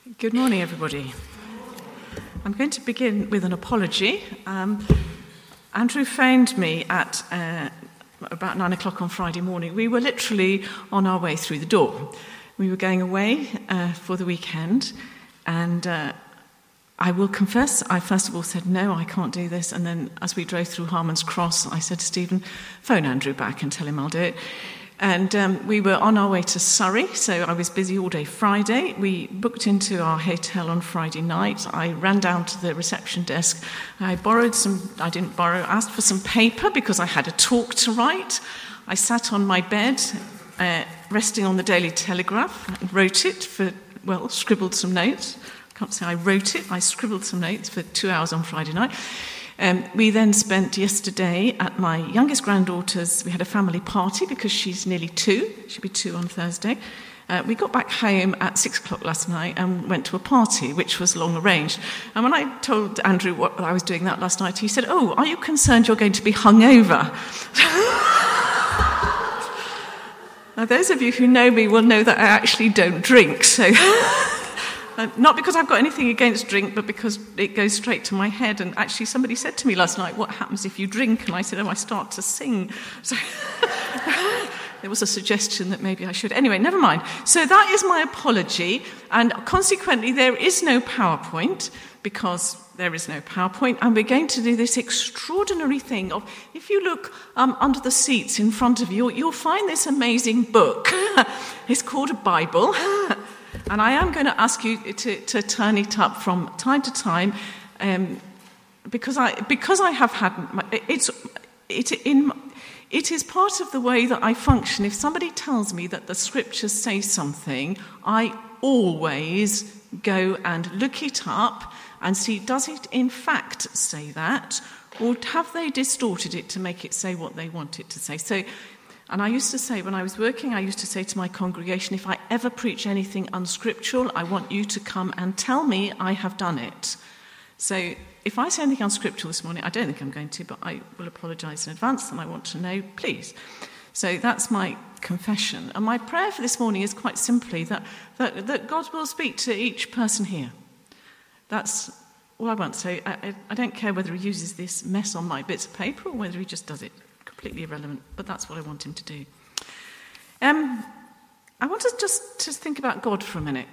Good morning, everybody. I'm going to begin with an apology. Andrew phoned me at about 9 o'clock on Friday morning. We were literally on our way through the door. We were going away for the weekend, and I will confess, I first of all said, no, I can't do this, and then as we drove through Harmon's Cross, I said to Stephen, phone Andrew back and tell him I'll do it. And we were on our way to Surrey, so I was busy all day Friday. We booked into our hotel on Friday night. I ran down to the reception desk. I asked for some paper because I had a talk to write. I sat on my bed, resting on the Daily Telegraph, and wrote it scribbled some notes. I can't say I wrote it, I scribbled some notes for 2 hours on Friday night. We then spent yesterday at my youngest granddaughter's. We had a family party because she's nearly 2. She'll be 2 on Thursday. We got back home at 6 o'clock last night and went to a party, which was long arranged. And when I told Andrew what I was doing that last night, he said, "Oh, are you concerned you're going to be hungover?" Now, those of you who know me will know that I actually don't drink, so... Not because I've got anything against drink, but because it goes straight to my head. And actually somebody said to me last night, what happens if you drink? And I said, I start to sing. So there was a suggestion that maybe I should. Anyway, never mind. So that is my apology. And consequently, there is no PowerPoint, because there is no PowerPoint. And we're going to do this extraordinary thing of, if you look under the seats in front of you, you'll find this amazing book. It's called a Bible. And I am going to ask you to turn it up from time to time, because I have had it is part of the way that I function. If somebody tells me that the scriptures say something, I always go and look it up and see, does it in fact say that, or have they distorted it to make it say what they want it to say? So. And I used to say, when I was working, I used to say to my congregation, if I ever preach anything unscriptural, I want you to come and tell me I have done it. So if I say anything unscriptural this morning, I don't think I'm going to, but I will apologise in advance, and I want to know, please. So that's my confession. And my prayer for this morning is quite simply that God will speak to each person here. That's all I want. So I don't care whether he uses this mess on my bits of paper or whether he just does it. Completely irrelevant, but that's what I want him to do. I want to just think about God for a minute.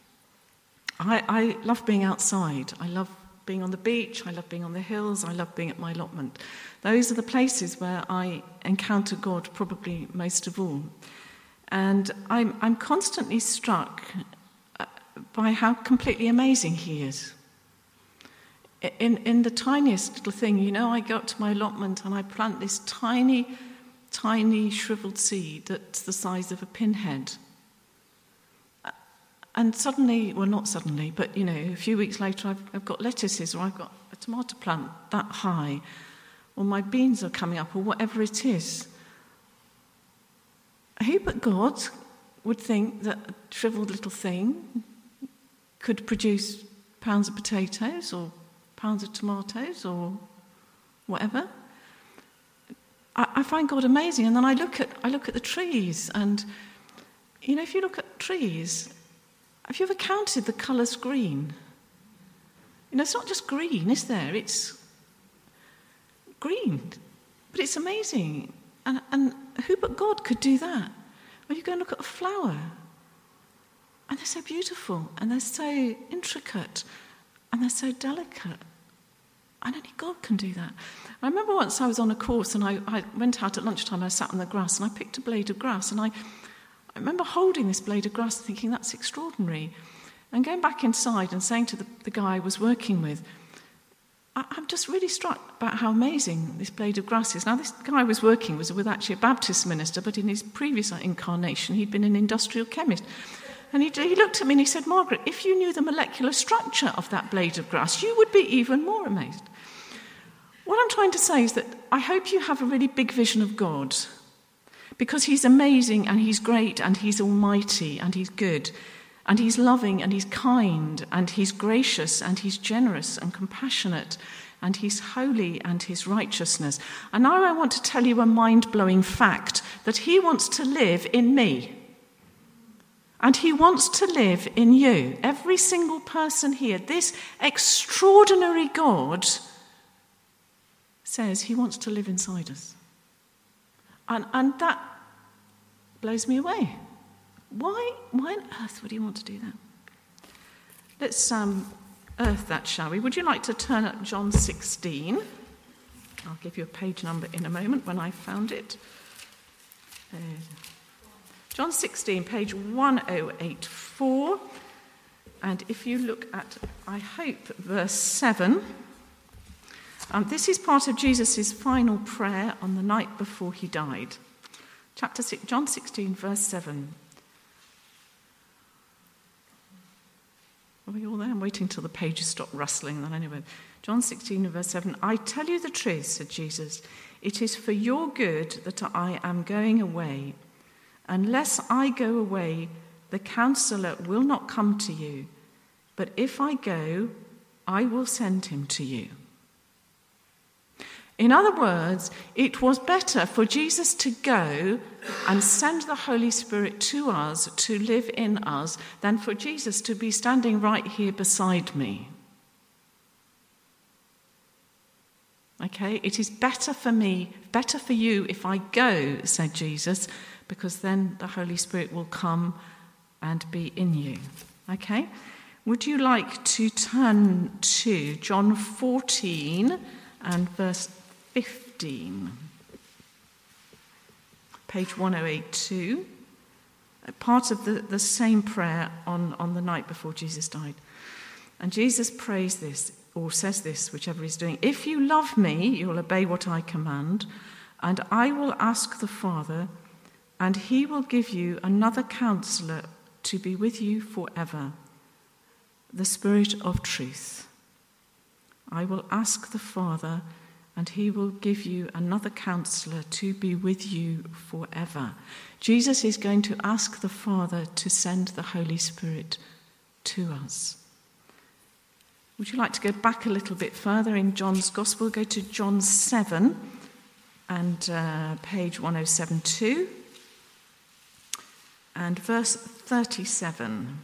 I love being outside. I love being on the beach. I love being on the hills. I love being at my allotment. Those are the places where I encounter God probably most of all. And I'm constantly struck by how completely amazing he is. In the tiniest little thing, I go up to my allotment and I plant this tiny, tiny shriveled seed that's the size of a pinhead. And suddenly, well, not suddenly, but, a few weeks later, I've got lettuces, or I've got a tomato plant that high, or my beans are coming up, or whatever it is. Who but God would think that a shriveled little thing could produce pounds of potatoes, or pounds of tomatoes, or whatever? I find God amazing, and then I look at the trees, and if you look at trees, have you ever counted the colours green? It's not just green, is there? It's green, but it's amazing, and who but God could do that? Or you go and look at a flower, and they're so beautiful, and they're so intricate, and they're so delicate. And only God can do that. I remember once I was on a course and I went out at lunchtime, I sat on the grass and I picked a blade of grass, and I remember holding this blade of grass thinking, that's extraordinary. And going back inside and saying to the guy I was working with, I'm just really struck about how amazing this blade of grass is. Now, this guy I was working with actually a Baptist minister, but in his previous incarnation he'd been an industrial chemist. And he looked at me and he said, Margaret, if you knew the molecular structure of that blade of grass, you would be even more amazed. What I'm trying to say is that I hope you have a really big vision of God, because he's amazing and he's great and he's almighty and he's good and he's loving and he's kind and he's gracious and he's generous and compassionate and he's holy and his righteousness. And now I want to tell you a mind-blowing fact, that he wants to live in me. And he wants to live in you. Every single person here, this extraordinary God says he wants to live inside us. And that blows me away. Why on earth would he want to do that? Let's earth that, shall we? Would you like to turn up John 16? I'll give you a page number in a moment when I've found it. John 16, page 1084. And if you look at, I hope, verse 7, this is part of Jesus' final prayer on the night before he died. Chapter 6, John 16, verse 7. Are we all there? I'm waiting till the pages stop rustling. Then anyway, John 16, verse 7. I tell you the truth, said Jesus. It is for your good that I am going away. Unless I go away, the Counselor will not come to you. But if I go, I will send him to you. In other words, it was better for Jesus to go and send the Holy Spirit to us, to live in us, than for Jesus to be standing right here beside me. Okay, it is better for me, better for you if I go, said Jesus, because then the Holy Spirit will come and be in you. Okay, would you like to turn to John 14 and verse 15? Page 1082. Part of the same prayer on the night before Jesus died. And Jesus prays this, or says this, whichever he's doing. If you love me, you'll obey what I command, and I will ask the Father, and he will give you another counselor to be with you forever, the Spirit of truth. I will ask the Father, and he will give you another counselor to be with you forever. Jesus is going to ask the Father to send the Holy Spirit to us. Would you like to go back a little bit further in John's Gospel? Go to John 7 and page 1072 and verse 37.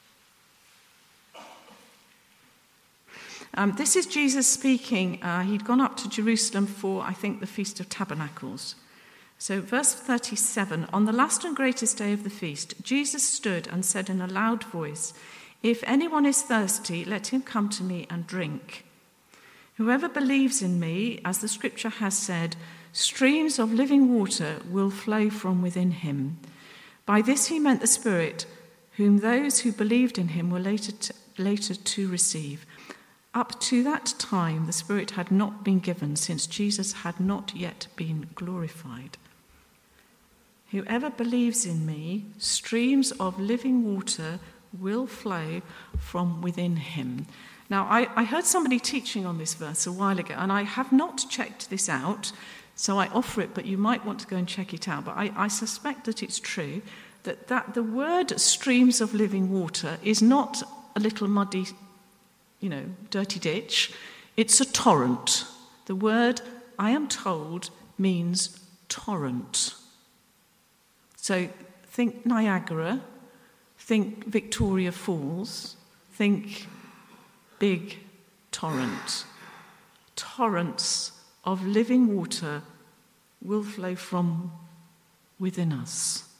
This is Jesus speaking. He'd gone up to Jerusalem for, I think, the Feast of Tabernacles. So verse 37, on the last and greatest day of the feast, Jesus stood and said in a loud voice, if anyone is thirsty, let him come to me and drink. Whoever believes in me, as the scripture has said, streams of living water will flow from within him. By this he meant the Spirit, whom those who believed in him were later to receive. Up to that time, the Spirit had not been given, since Jesus had not yet been glorified. Whoever believes in me, streams of living water will flow from within him. Now, I heard somebody teaching on this verse a while ago, and I have not checked this out, so I offer it, but you might want to go and check it out. But I suspect that it's true, that the word streams of living water is not a little muddy, dirty ditch. It's a torrent. The word, I am told, means torrent. So think Niagara, think Victoria Falls, think big torrent. Torrents of living water will flow from within us.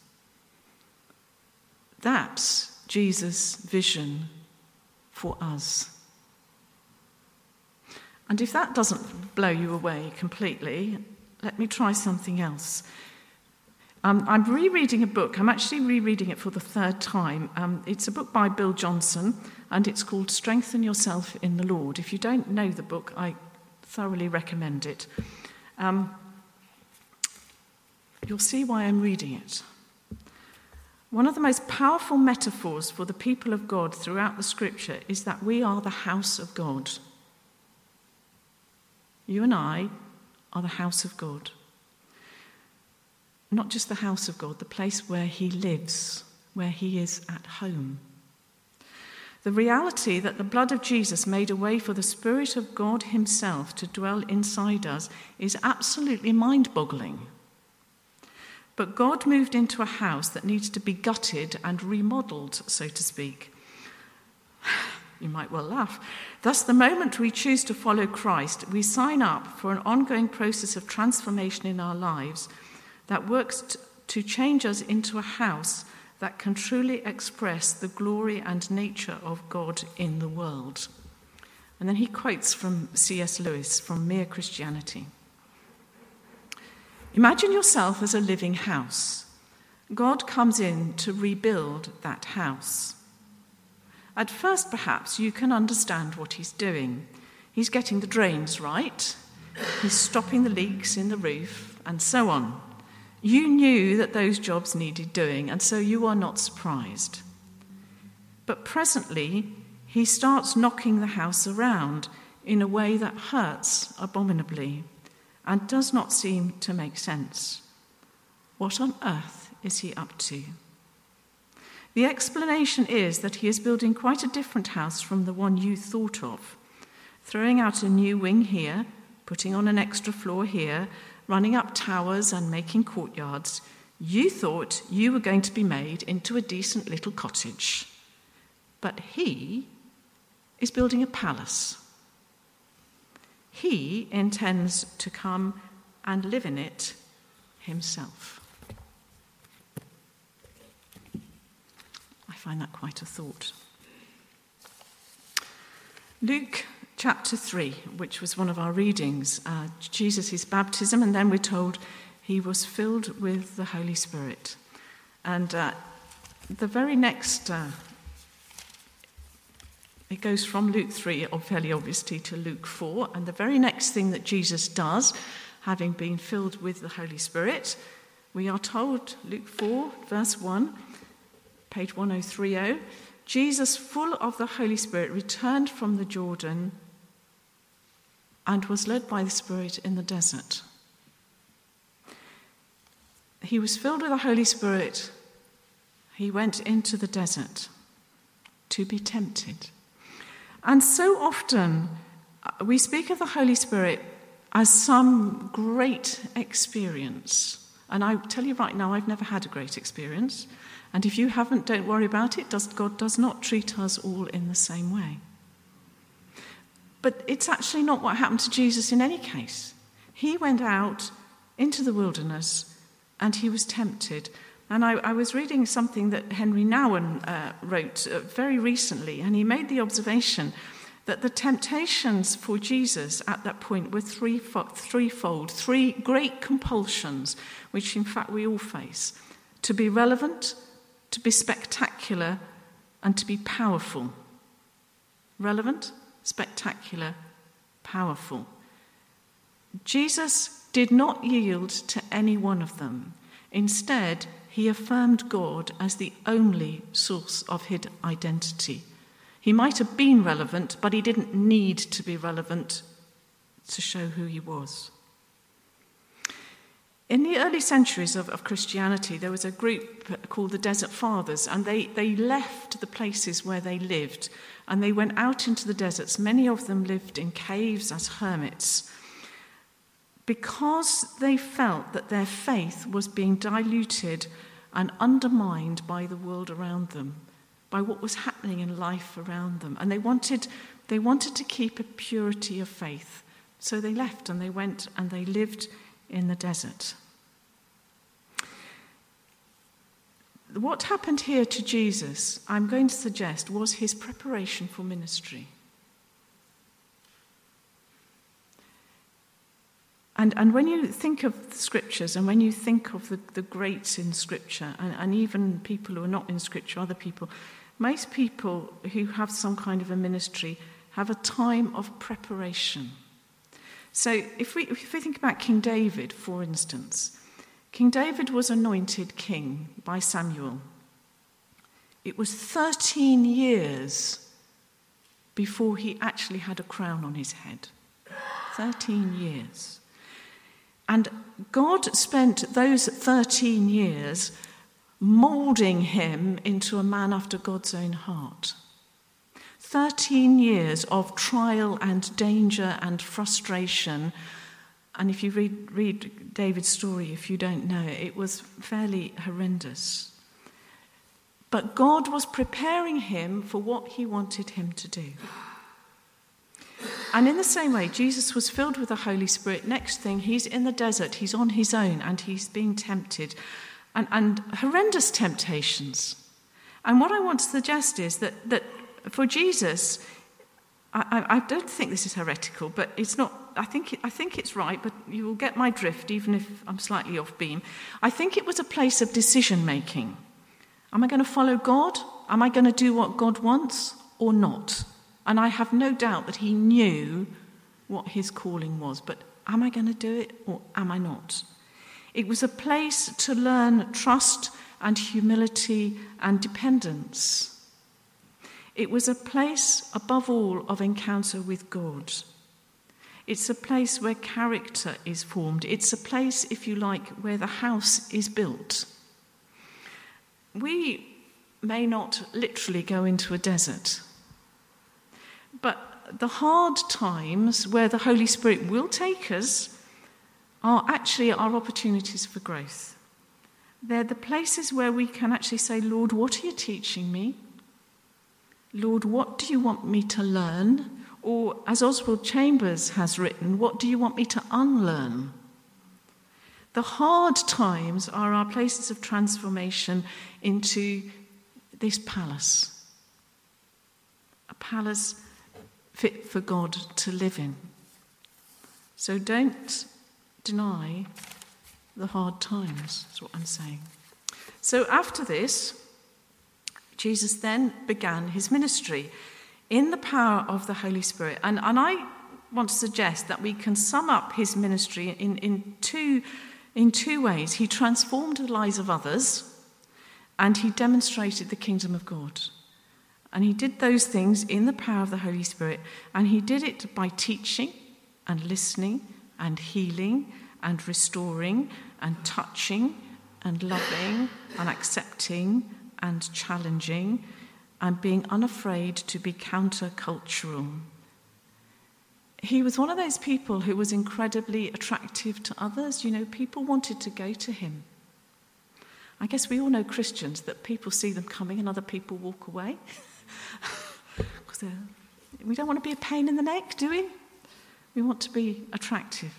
That's Jesus' vision for us. And if that doesn't blow you away completely, let me try something else. I'm rereading a book. I'm actually rereading it for the third time. It's a book by Bill Johnson, and it's called Strengthen Yourself in the Lord. If you don't know the book, I thoroughly recommend it. You'll see why I'm reading it. One of the most powerful metaphors for the people of God throughout the scripture is that we are the house of God. You and I are the house of God. Not just the house of God, the place where he lives, where he is at home. The reality that the blood of Jesus made a way for the Spirit of God himself to dwell inside us is absolutely mind-boggling. But God moved into a house that needs to be gutted and remodeled, so to speak. You might well laugh. Thus, the moment we choose to follow Christ, we sign up for an ongoing process of transformation in our lives that works to change us into a house that can truly express the glory and nature of God in the world. And then he quotes from C.S. Lewis from Mere Christianity. Imagine yourself as a living house. God comes in to rebuild that house. At first, perhaps, you can understand what he's doing. He's getting the drains right, he's stopping the leaks in the roof, and so on. You knew that those jobs needed doing, and so you are not surprised. But presently, he starts knocking the house around in a way that hurts abominably and does not seem to make sense. What on earth is he up to? The explanation is that he is building quite a different house from the one you thought of, throwing out a new wing here, putting on an extra floor here, running up towers and making courtyards. You thought you were going to be made into a decent little cottage. But he is building a palace. He intends to come and live in it himself. I find that quite a thought. Luke chapter 3, which was one of our readings, Jesus' baptism, and then we're told he was filled with the Holy Spirit. And the very next, it goes from Luke 3, fairly obviously, to Luke 4, and the very next thing that Jesus does, having been filled with the Holy Spirit, we are told, Luke 4, verse 1, page 1030, Jesus, full of the Holy Spirit, returned from the Jordan and was led by the Spirit in the desert. He was filled with the Holy Spirit. He went into the desert to be tempted. And so often we speak of the Holy Spirit as some great experience. And I tell you right now, I've never had a great experience. And if you haven't, don't worry about it. God does not treat us all in the same way. But it's actually not what happened to Jesus in any case. He went out into the wilderness and he was tempted. And I was reading something that Henry Nouwen wrote very recently, and he made the observation that the temptations for Jesus at that point were threefold, three great compulsions, which in fact we all face: to be relevant, to be spectacular, and to be powerful. Relevant, spectacular, powerful. Jesus did not yield to any one of them. Instead, he affirmed God as the only source of his identity. He might have been relevant, but he didn't need to be relevant to show who he was. In the early centuries of Christianity, there was a group called the Desert Fathers, and they left the places where they lived, and they went out into the deserts. Many of them lived in caves as hermits, because they felt that their faith was being diluted and undermined by the world around them, by what was happening in life around them. And they wanted to keep a purity of faith. So they left and they went and they lived in the desert. What happened here to Jesus, I'm going to suggest, was his preparation for ministry. And when you think of the scriptures, and when you think of the greats in scripture, and even people who are not in scripture, other people, most people who have some kind of a ministry have a time of preparation. So if we think about King David, for instance, King David was anointed king by Samuel. It was 13 years before he actually had a crown on his head. 13 years. And God spent those 13 years moulding him into a man after God's own heart. 13 years of trial and danger and frustration And if you read David's story, if you don't know, it was fairly horrendous. But God was preparing him for what he wanted him to do. And in the same way, Jesus was filled with the Holy Spirit. Next thing, he's in the desert, he's on his own, and he's being tempted. And horrendous temptations. And what I want to suggest is that for Jesus, I don't think this is heretical, but it's not. I think it's right, but you will get my drift, even if I'm slightly off beam. I think it was a place of decision making. Am I going to follow God? Am I going to do what God wants or not? And I have no doubt that he knew what his calling was. But am I going to do it or am I not? It was a place to learn trust and humility and dependence. It was a place, above all, of encounter with God. It's a place where character is formed. It's a place, if you like, where the house is built. We may not literally go into a desert, but the hard times where the Holy Spirit will take us are actually our opportunities for growth. They're the places where we can actually say, Lord, what are you teaching me? Lord, what do you want me to learn? Or, as Oswald Chambers has written, what do you want me to unlearn? The hard times are our places of transformation into this palace. A palace fit for God to live in. So don't deny the hard times, is what I'm saying. So after this, Jesus then began his ministry in the power of the Holy Spirit. And I want to suggest that we can sum up his ministry in two ways. He transformed the lives of others, and he demonstrated the kingdom of God. And he did those things in the power of the Holy Spirit, and he did it by teaching and listening and healing and restoring and touching and loving and accepting and challenging and being unafraid to be countercultural. He was one of those people who was incredibly attractive to others. You know, people wanted to go to him. I guess we all know Christians that people see them coming and other people walk away. Because we don't want to be a pain in the neck, do we? We want to be attractive.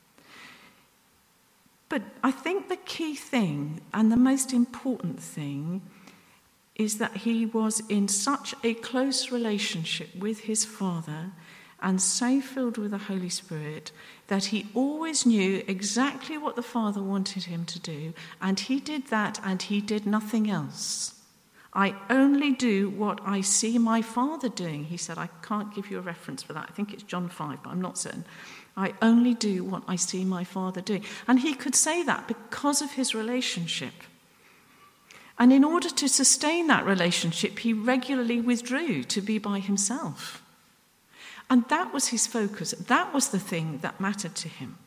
But I think the key thing and the most important thing is that he was in such a close relationship with his Father and so filled with the Holy Spirit that he always knew exactly what the Father wanted him to do, and he did that and he did nothing else. I only do what I see my Father doing. He said, I can't give you a reference for that. I think it's John 5, but I'm not certain. I only do what I see my Father doing. And he could say that because of his relationship. And in order to sustain that relationship, he regularly withdrew to be by himself. And that was his focus. That was the thing that mattered to him.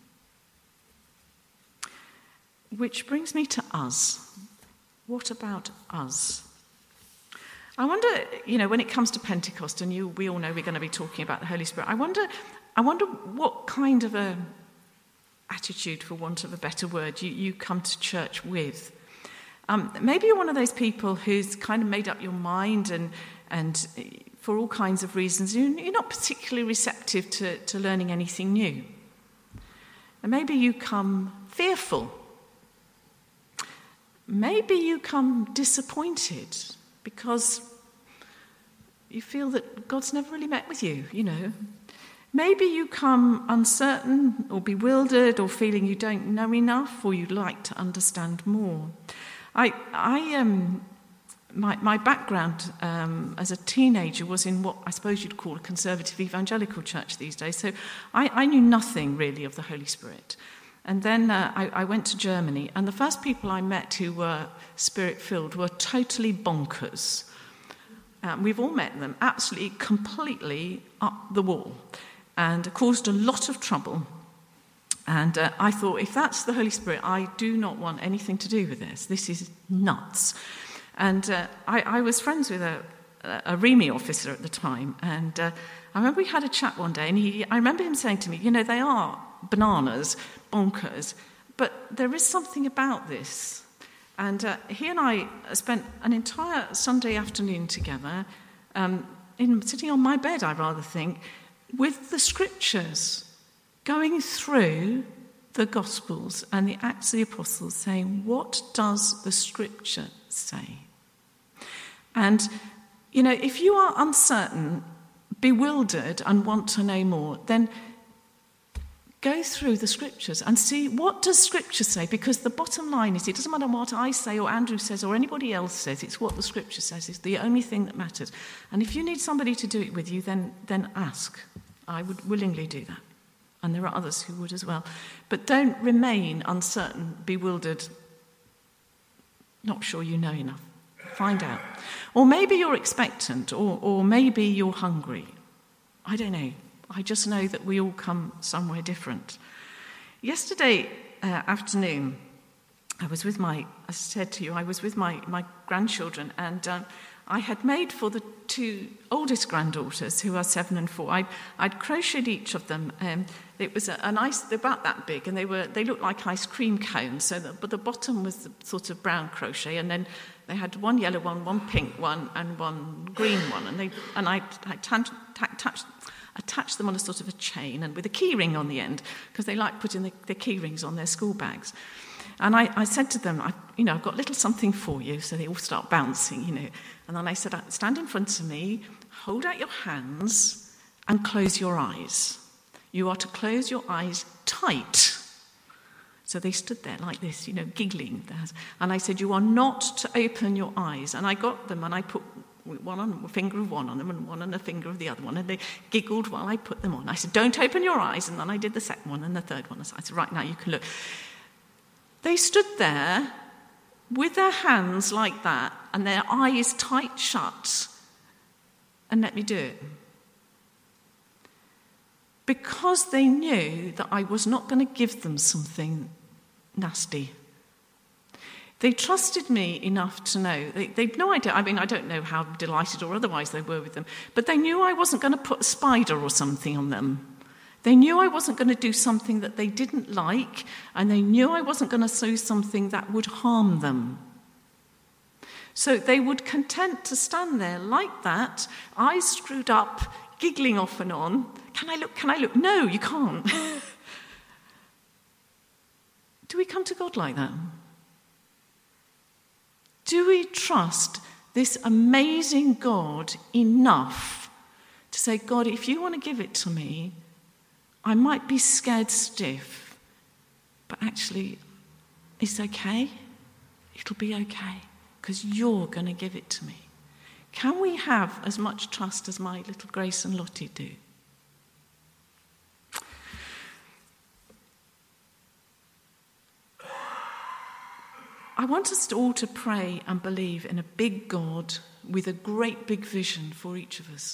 Which brings me to us. What about us? I wonder, when it comes to Pentecost, and we all know we're going to be talking about the Holy Spirit, I wonder what kind of a attitude, for want of a better word, you come to church with. Maybe you're one of those people who's kind of made up your mind and for all kinds of reasons, you're not particularly receptive to learning anything new. And maybe you come fearful. Maybe you come disappointed because you feel that God's never really met with you, Maybe you come uncertain or bewildered or feeling you don't know enough or you'd like to understand more. My background as a teenager was in what I suppose you'd call a conservative evangelical church these days. So I knew nothing really of the Holy Spirit. And then I went to Germany, and the first people I met who were Spirit-filled were totally bonkers. We've all met them, absolutely, completely up the wall, and caused a lot of trouble. And I thought, if that's the Holy Spirit, I do not want anything to do with this. This is nuts. And I was friends with a REME officer at the time, and I remember we had a chat one day, and I remember him saying to me, they are bananas, bonkers, but there is something about this. And he and I spent an entire Sunday afternoon together, sitting on my bed, I rather think, with the scriptures, going through the Gospels and the Acts of the Apostles, saying, what does the scripture say? And, if you are uncertain, bewildered, and want to know more, then go through the scriptures and see, what does scripture say? Because the bottom line is, it doesn't matter what I say or Andrew says or anybody else says, it's what the scripture says. It's the only thing that matters. And if you need somebody to do it with you, then ask. I would willingly do that. And there are others who would as well. But don't remain uncertain, bewildered, not sure you know enough. Find out. Or maybe you're expectant, or maybe you're hungry. I don't know. I just know that we all come somewhere different. Yesterday afternoon, I was with my grandchildren, and I had made for the two oldest granddaughters, who are 7 and 4. I'd crocheted each of them. It was a nice, they're about that big, and they looked like ice cream cones. But the bottom was the sort of brown crochet, and then they had one yellow one, one pink one, and one green one. And I attached them on a sort of a chain, and with a key ring on the end, because they like putting the key rings on their school bags. And I said to them, I've got a little something for you. So they all start bouncing, And then I said, stand in front of me, hold out your hands, and close your eyes. You are to close your eyes tight. So they stood there like this, giggling. And I said, you are not to open your eyes. And I got them, and I put one on a finger of one on them and one on a finger of the other one. And they giggled while I put them on. I said, don't open your eyes. And then I did the second one and the third one. I said, right, now you can look. They stood there with their hands like that and their eyes tight shut and let me do it. Because they knew that I was not going to give them something nasty. They trusted me enough to know. They'd no idea. I don't know how delighted or otherwise they were with them, but they knew I wasn't going to put a spider or something on them. They knew I wasn't going to do something that they didn't like, and they knew I wasn't going to say something that would harm them. So they would content to stand there like that, eyes screwed up, giggling off and on. Can I look? No, you can't. Do we come to God like that? Do we trust this amazing God enough to say, God, if you want to give it to me, I might be scared stiff, but actually, it's okay. It'll be okay, because you're going to give it to me. Can we have as much trust as my little Grace and Lottie do? I want us all to pray and believe in a big God with a great big vision for each of us.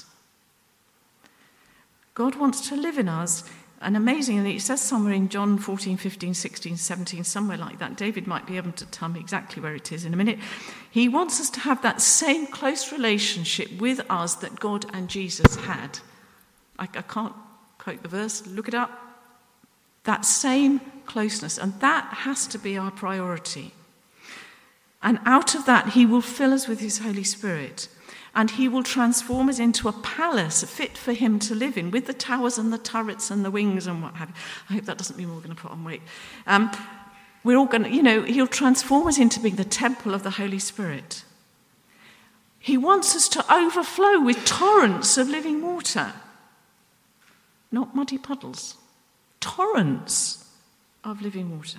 God wants to live in us, and it says somewhere in John 14, 15, 16, 17, somewhere like that. David might be able to tell me exactly where it is in a minute. He wants us to have that same close relationship with us that God and Jesus had. I can't quote the verse, look it up. That same closeness, and that has to be our priority. And out of that, he will fill us with his Holy Spirit. And he will transform us into a palace fit for him to live in, with the towers and the turrets and the wings and what have you. I hope that doesn't mean we're going to put on weight. We're all going to, he'll transform us into being the temple of the Holy Spirit. He wants us to overflow with torrents of living water. Not muddy puddles. Torrents of living water.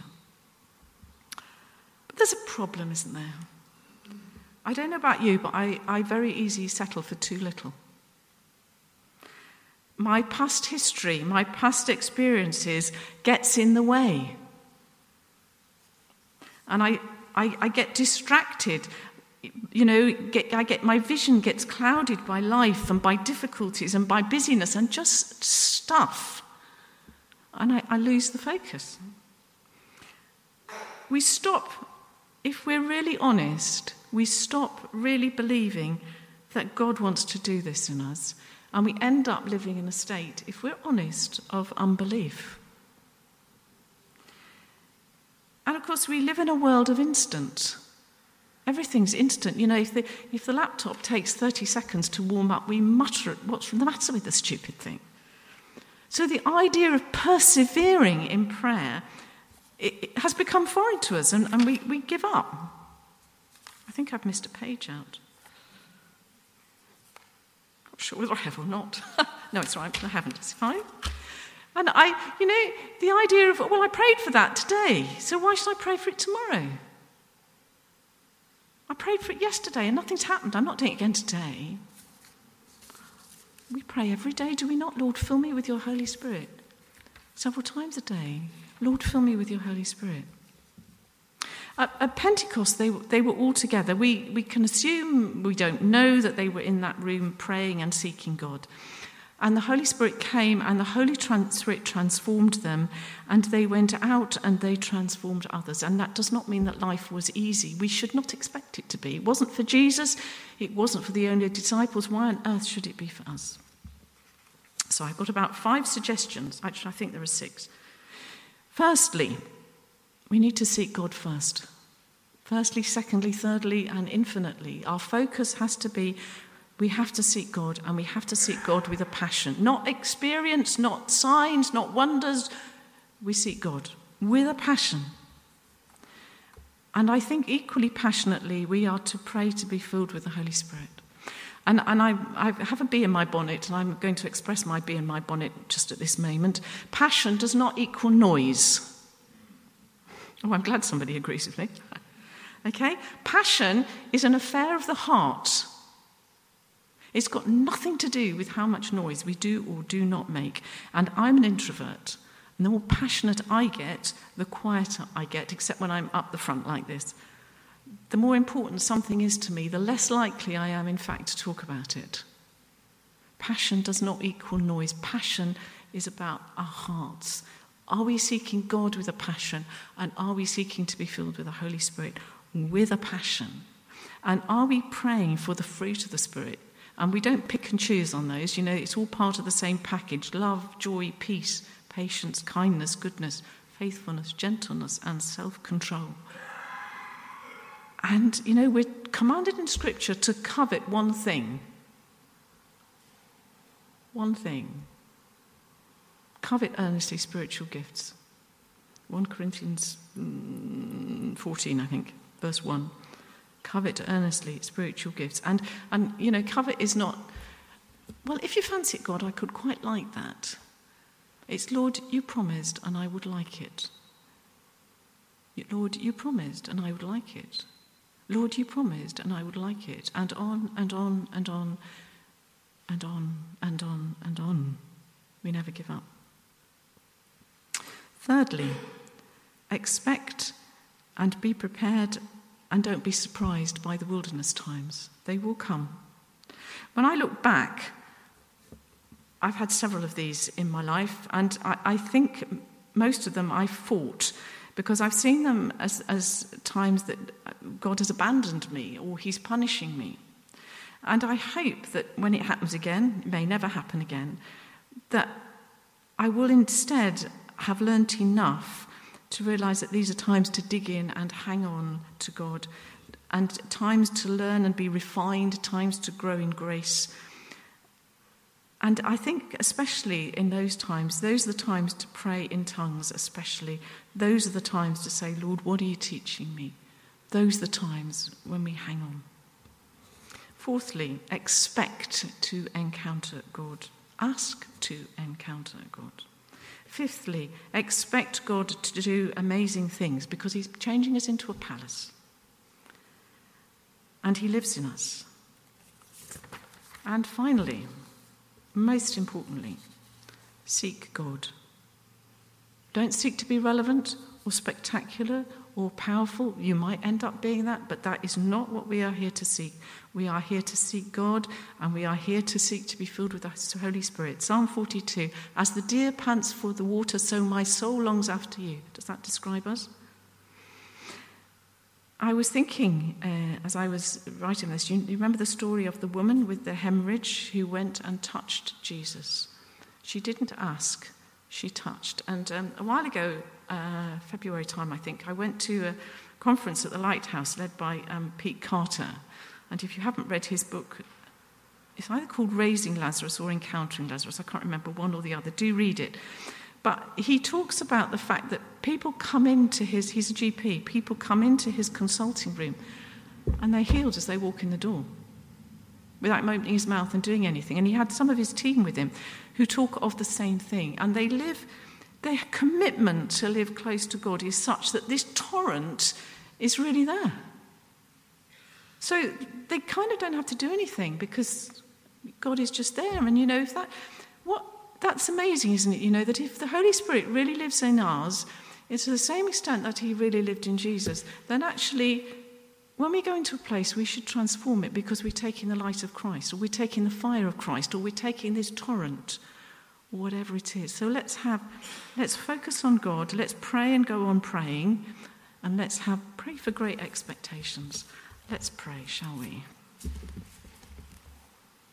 But there's a problem, isn't there? I don't know about you, but I very easily settle for too little. My past history, my past experiences gets in the way. And I get distracted. My vision gets clouded by life and by difficulties and by busyness and just stuff. And I lose the focus. We stop, if we're really honest, we stop really believing that God wants to do this in us, and we end up living in a state, if we're honest, of unbelief. And of course, we live in a world of instant. Everything's instant. You know, if the laptop takes 30 seconds to warm up, we mutter, what's the matter with the stupid thing? So the idea of persevering in prayer, it has become foreign to us, and we give up. I think I've missed a page out. Not sure whether I have or not. No, it's all right, I haven't, it's fine. And the idea of, well, I prayed for that today, so why should I pray for it tomorrow? I prayed for it yesterday and nothing's happened. I'm not doing it again today. We pray every day, do we not? Lord, fill me with your Holy Spirit. Several times a day. Lord, fill me with your Holy Spirit. At Pentecost, they were all together. We can assume, we don't know, that they were in that room praying and seeking God. And the Holy Spirit came, and the Holy Spirit transformed them, and they went out and they transformed others. And that does not mean that life was easy. We should not expect it to be. It wasn't for Jesus. It wasn't for the only disciples. Why on earth should it be for us? So I've got about 5 suggestions. Actually, I think there are 6. Firstly, we need to seek God first. Firstly, secondly, thirdly, and infinitely. Our focus has to be, we have to seek God, and we have to seek God with a passion. Not experience, not signs, not wonders. We seek God with a passion. And I think equally passionately we are to pray to be filled with the Holy Spirit. And I have a bee in my bonnet, and I'm going to express my bee in my bonnet just at this moment. Passion does not equal noise. Oh, I'm glad somebody agrees with me. Okay? Passion is an affair of the heart. It's got nothing to do with how much noise we do or do not make. And I'm an introvert. And the more passionate I get, the quieter I get, except when I'm up the front like this. The more important something is to me, the less likely I am, in fact, to talk about it. Passion does not equal noise. Passion is about our hearts. Are we seeking God with a passion? And are we seeking to be filled with the Holy Spirit with a passion? And are we praying for the fruit of the Spirit? And we don't pick and choose on those. You know, it's all part of the same package. Love, joy, peace, patience, kindness, goodness, faithfulness, gentleness, and self-control. And, you know, we're commanded in Scripture to covet one thing. One thing. Covet earnestly spiritual gifts. 1 Corinthians 14, I think, verse 1. Covet earnestly spiritual gifts. And you know, covet is not, well, if you fancy it, God, I could quite like that. It's, Lord, you promised and I would like it. Lord, you promised and I would like it. Lord, you promised and I would like it. And on and on and on and on and on and on. We never give up. Thirdly, expect and be prepared and don't be surprised by the wilderness times. They will come. When I look back, I've had several of these in my life, and I think most of them I fought because I've seen them as times that God has abandoned me or he's punishing me. And I hope that when it happens again, it may never happen again, that I will instead have learnt enough to realise that these are times to dig in and hang on to God, and times to learn and be refined, times to grow in grace. And I think especially in those times, those are the times to pray in tongues especially. Those are the times to say, Lord, what are you teaching me? Those are the times when we hang on. Fourthly, expect to encounter God. Ask to encounter God. Fifthly, expect God to do amazing things because he's changing us into a palace. And he lives in us. And finally, most importantly, seek God. Don't seek to be relevant or spectacular or powerful. You might end up being that, but that is not what we are here to seek. We are here to seek God, and we are here to seek to be filled with the Holy Spirit. Psalm 42, as the deer pants for the water, so my soul longs after you. Does that describe us? I was thinking, as I was writing this, you remember the story of the woman with the hemorrhage who went and touched Jesus. She didn't ask, she touched. And a while ago, February time, I think, I went to a conference at the Lighthouse led by Pete Carter. And if you haven't read his book, it's either called Raising Lazarus or Encountering Lazarus. I can't remember one or the other. Do read it. But he talks about the fact that people come into he's a GP, people come into his consulting room and they're healed as they walk in the door without him opening his mouth and doing anything. And he had some of his team with him who talk of the same thing. And their commitment to live close to God is such that this torrent is really there. So they kind of don't have to do anything because God is just there. And that's amazing, isn't it? That if the Holy Spirit really lives in us, it's to the same extent that he really lived in Jesus, then actually when we go into a place, we should transform it because we're taking the light of Christ, or we're taking the fire of Christ, or we're taking this torrent, or whatever it is. So let's focus on God, let's pray and go on praying, and let's pray for great expectations. Let's pray, shall we?